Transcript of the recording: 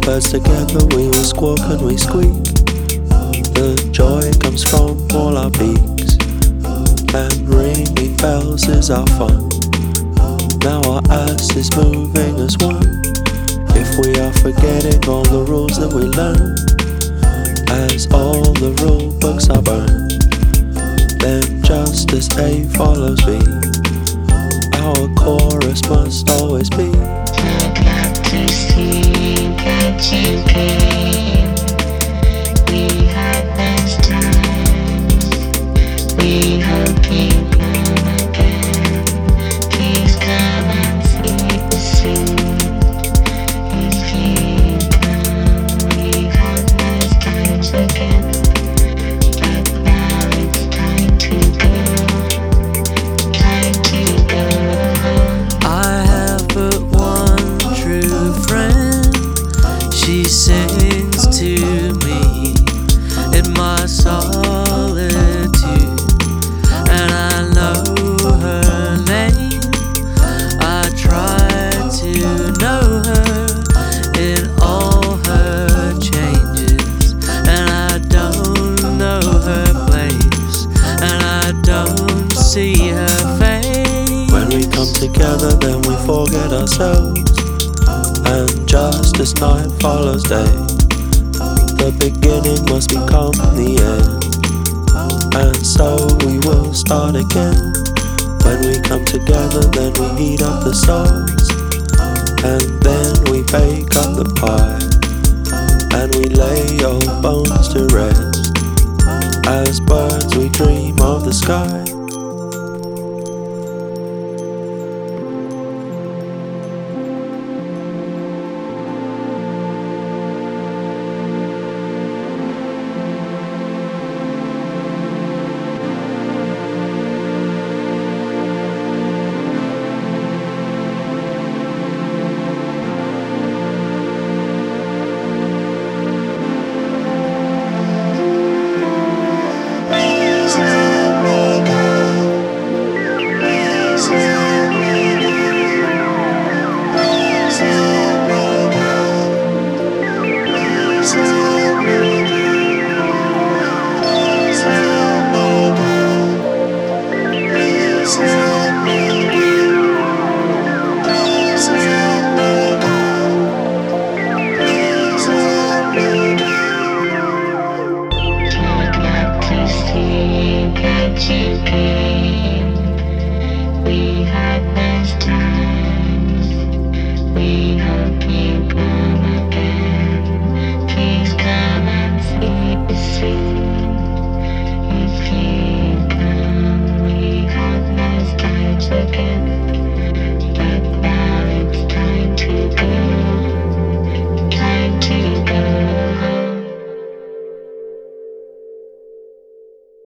Birds together we will squawk and we squeak. The joy comes from all our beaks, and ringing bells is our fun. Now our ass is moving as one. If we are forgetting all the rules that we learn, as all the rule books are burned, then just as A follows B, our chorus must always be. I'd love to see that you came. We had those times. We hope you come again. Please come and see us soon. If you come, we have those times again. But now it's time to go. Time to go home. I have but one true friend. She sings to me in my solitude, and I know her name. I try to know her in all her changes, and I don't know her place, and I don't see her face. When we come together then we forget ourselves, and just as night follows day, the beginning must become the end. And so we will start again. When we come together then we heat up the souls, and then we bake up the pie, and we lay old bones to rest. As birds we dream of the sky. Please